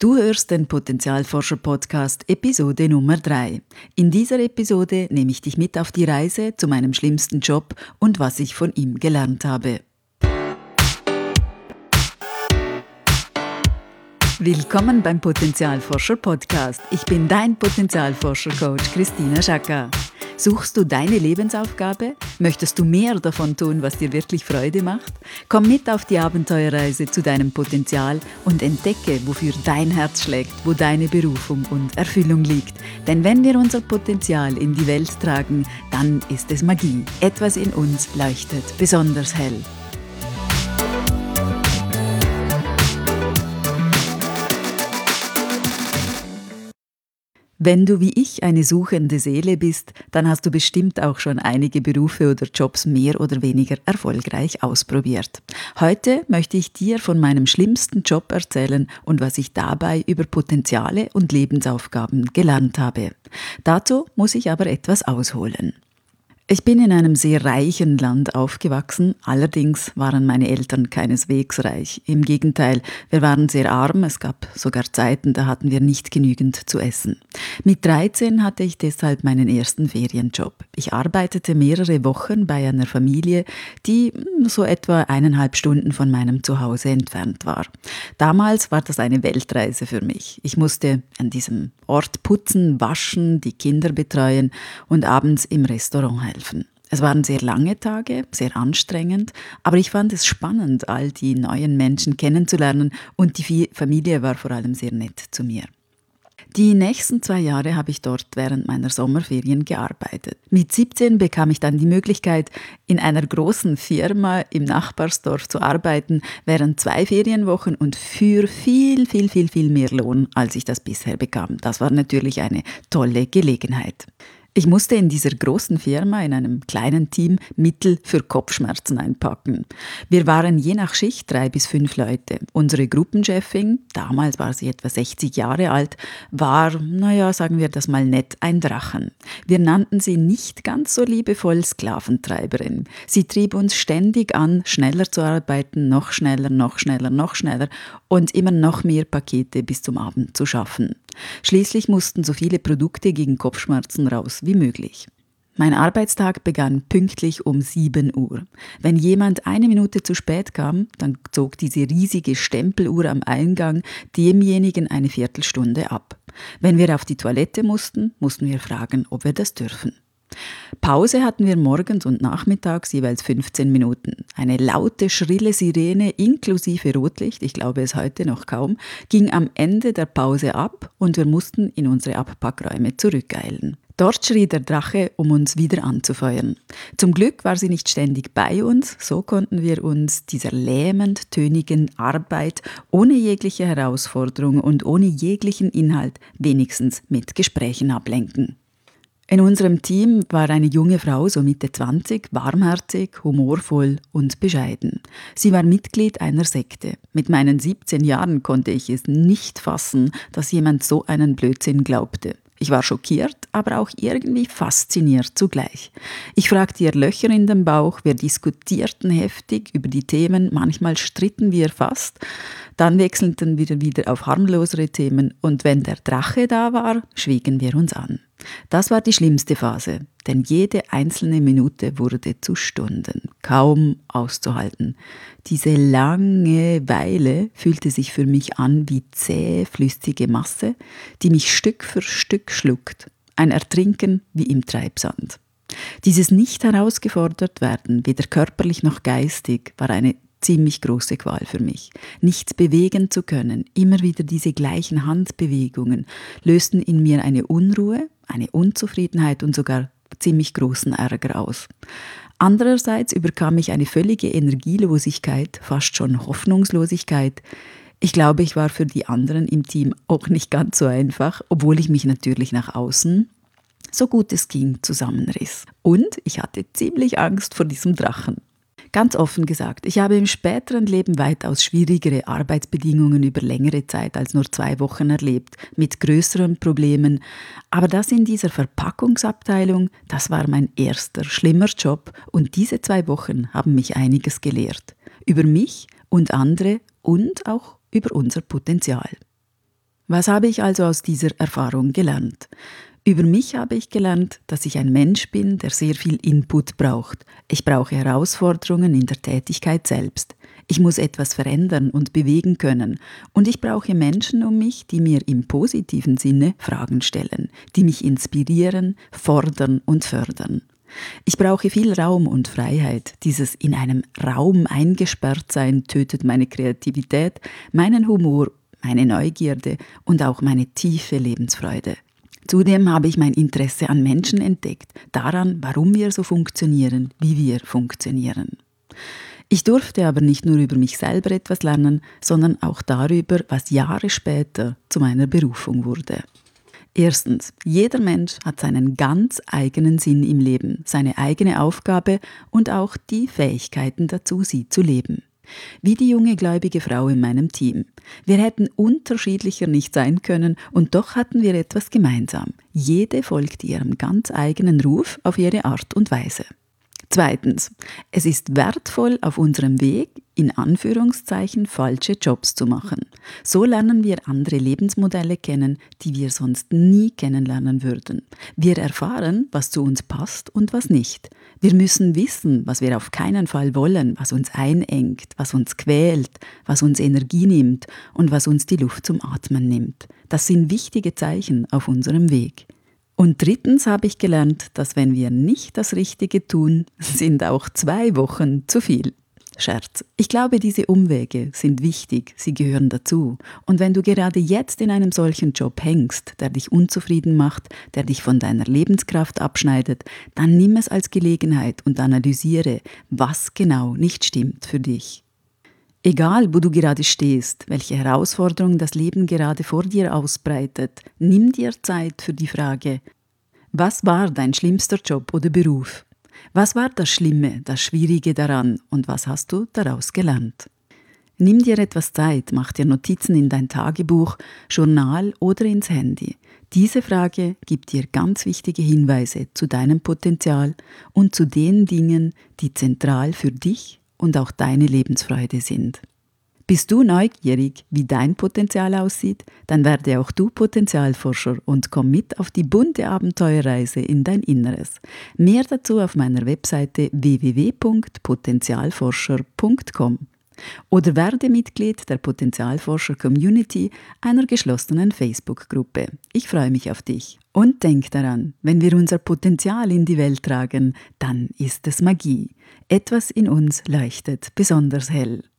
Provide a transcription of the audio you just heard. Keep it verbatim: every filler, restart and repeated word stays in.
Du hörst den Potenzialforscher-Podcast Episode Nummer drei. In dieser Episode nehme ich dich mit auf die Reise zu meinem schlimmsten Job und was ich von ihm gelernt habe. Willkommen beim Potenzialforscher-Podcast. Ich bin dein Potenzialforscher-Coach Christina Schacker. Suchst du deine Lebensaufgabe? Möchtest du mehr davon tun, was dir wirklich Freude macht? Komm mit auf die Abenteuerreise zu deinem Potenzial und entdecke, wofür dein Herz schlägt, wo deine Berufung und Erfüllung liegt. Denn wenn wir unser Potenzial in die Welt tragen, dann ist es Magie. Etwas in uns leuchtet besonders hell. Wenn du wie ich eine suchende Seele bist, dann hast du bestimmt auch schon einige Berufe oder Jobs mehr oder weniger erfolgreich ausprobiert. Heute möchte ich dir von meinem schlimmsten Job erzählen und was ich dabei über Potenziale und Lebensaufgaben gelernt habe. Dazu muss ich aber etwas ausholen. Ich bin in einem sehr reichen Land aufgewachsen, allerdings waren meine Eltern keineswegs reich. Im Gegenteil, wir waren sehr arm, es gab sogar Zeiten, da hatten wir nicht genügend zu essen. Mit dreizehn hatte ich deshalb meinen ersten Ferienjob. Ich arbeitete mehrere Wochen bei einer Familie, die so etwa eineinhalb Stunden von meinem Zuhause entfernt war. Damals war das eine Weltreise für mich. Ich musste an diesem Ort putzen, waschen, die Kinder betreuen und abends im Restaurant helfen. Es waren sehr lange Tage, sehr anstrengend, aber ich fand es spannend, all die neuen Menschen kennenzulernen und die Familie war vor allem sehr nett zu mir. Die nächsten zwei Jahre habe ich dort während meiner Sommerferien gearbeitet. Mit siebzehn bekam ich dann die Möglichkeit, in einer großen Firma im Nachbarsdorf zu arbeiten, während zwei Ferienwochen und für viel, viel, viel, viel mehr Lohn, als ich das bisher bekam. Das war natürlich eine tolle Gelegenheit. Ich musste in dieser großen Firma in einem kleinen Team Mittel für Kopfschmerzen einpacken. Wir waren je nach Schicht drei bis fünf Leute. Unsere Gruppenchefin, damals war sie etwa sechzig Jahre alt, war, naja, sagen wir das mal nett, ein Drachen. Wir nannten sie nicht ganz so liebevoll Sklaventreiberin. Sie trieb uns ständig an, schneller zu arbeiten, noch schneller, noch schneller, noch schneller und immer noch mehr Pakete bis zum Abend zu schaffen. Schließlich mussten so viele Produkte gegen Kopfschmerzen raus wie möglich. Mein Arbeitstag begann pünktlich um sieben Uhr. Wenn jemand eine Minute zu spät kam, dann zog diese riesige Stempeluhr am Eingang demjenigen eine Viertelstunde ab. Wenn wir auf die Toilette mussten, mussten wir fragen, ob wir das dürfen. Pause hatten wir morgens und nachmittags jeweils fünfzehn Minuten. Eine laute, schrille Sirene inklusive Rotlicht, ich glaube es heute noch kaum, ging am Ende der Pause ab und wir mussten in unsere Abpackräume zurückeilen. Dort schrie der Drache, um uns wieder anzufeuern. Zum Glück war sie nicht ständig bei uns, so konnten wir uns dieser lähmend tönigen Arbeit ohne jegliche Herausforderung und ohne jeglichen Inhalt wenigstens mit Gesprächen ablenken. In unserem Team war eine junge Frau, so Mitte zwanzig, warmherzig, humorvoll und bescheiden. Sie war Mitglied einer Sekte. Mit meinen siebzehn Jahren konnte ich es nicht fassen, dass jemand so einen Blödsinn glaubte. Ich war schockiert, aber auch irgendwie fasziniert zugleich. Ich fragte ihr Löcher in den Bauch, wir diskutierten heftig über die Themen, manchmal stritten wir fast, dann wechselten wir wieder auf harmlosere Themen und wenn der Drache da war, schwiegen wir uns an. Das war die schlimmste Phase, denn jede einzelne Minute wurde zu Stunden, kaum auszuhalten. Diese lange Weile fühlte sich für mich an wie zähe, flüssige Masse, die mich Stück für Stück schluckt. Ein Ertrinken wie im Treibsand. Dieses nicht herausgefordert werden, weder körperlich noch geistig, war eine ziemlich große Qual für mich. Nichts bewegen zu können, immer wieder diese gleichen Handbewegungen, lösten in mir eine Unruhe, eine Unzufriedenheit und sogar ziemlich großen Ärger aus. Andererseits überkam mich eine völlige Energielosigkeit, fast schon Hoffnungslosigkeit. Ich glaube, ich war für die anderen im Team auch nicht ganz so einfach, obwohl ich mich natürlich nach außen, so gut es ging, zusammenriss. Und ich hatte ziemlich Angst vor diesem Drachen. Ganz offen gesagt, ich habe im späteren Leben weitaus schwierigere Arbeitsbedingungen über längere Zeit als nur zwei Wochen erlebt, mit größeren Problemen. Aber das in dieser Verpackungsabteilung, das war mein erster, schlimmer Job und diese zwei Wochen haben mich einiges gelehrt. Über mich und andere und auch über unser Potenzial. Was habe ich also aus dieser Erfahrung gelernt? Über mich habe ich gelernt, dass ich ein Mensch bin, der sehr viel Input braucht. Ich brauche Herausforderungen in der Tätigkeit selbst. Ich muss etwas verändern und bewegen können. Und ich brauche Menschen um mich, die mir im positiven Sinne Fragen stellen, die mich inspirieren, fordern und fördern. Ich brauche viel Raum und Freiheit. Dieses in einem Raum eingesperrt sein tötet meine Kreativität, meinen Humor, meine Neugierde und auch meine tiefe Lebensfreude. Zudem habe ich mein Interesse an Menschen entdeckt, daran, warum wir so funktionieren, wie wir funktionieren. Ich durfte aber nicht nur über mich selber etwas lernen, sondern auch darüber, was Jahre später zu meiner Berufung wurde. Erstens, jeder Mensch hat seinen ganz eigenen Sinn im Leben, seine eigene Aufgabe und auch die Fähigkeiten dazu, sie zu leben. Wie die junge gläubige Frau in meinem Team. Wir hätten unterschiedlicher nicht sein können und doch hatten wir etwas gemeinsam. Jede folgt ihrem ganz eigenen Ruf auf ihre Art und Weise. Zweitens, es ist wertvoll, auf unserem Weg in Anführungszeichen falsche Jobs zu machen. So lernen wir andere Lebensmodelle kennen, die wir sonst nie kennenlernen würden. Wir erfahren, was zu uns passt und was nicht. Wir müssen wissen, was wir auf keinen Fall wollen, was uns einengt, was uns quält, was uns Energie nimmt und was uns die Luft zum Atmen nimmt. Das sind wichtige Zeichen auf unserem Weg. Und drittens habe ich gelernt, dass wenn wir nicht das Richtige tun, sind auch zwei Wochen zu viel. Scherz. Ich glaube, diese Umwege sind wichtig, sie gehören dazu. Und wenn du gerade jetzt in einem solchen Job hängst, der dich unzufrieden macht, der dich von deiner Lebenskraft abschneidet, dann nimm es als Gelegenheit und analysiere, was genau nicht stimmt für dich. Egal, wo du gerade stehst, welche Herausforderung das Leben gerade vor dir ausbreitet, nimm dir Zeit für die Frage: Was war dein schlimmster Job oder Beruf? Was war das Schlimme, das Schwierige daran und was hast du daraus gelernt? Nimm dir etwas Zeit, mach dir Notizen in dein Tagebuch, Journal oder ins Handy. Diese Frage gibt dir ganz wichtige Hinweise zu deinem Potenzial und zu den Dingen, die zentral für dich und auch deine Lebensfreude sind. Bist du neugierig, wie dein Potenzial aussieht? Dann werde auch du Potenzialforscher und komm mit auf die bunte Abenteuerreise in dein Inneres. Mehr dazu auf meiner Webseite w w w punkt potenzialforscher punkt com oder werde Mitglied der Potenzialforscher-Community, einer geschlossenen Facebook-Gruppe. Ich freue mich auf dich. Und denk daran, wenn wir unser Potenzial in die Welt tragen, dann ist es Magie. Etwas in uns leuchtet besonders hell.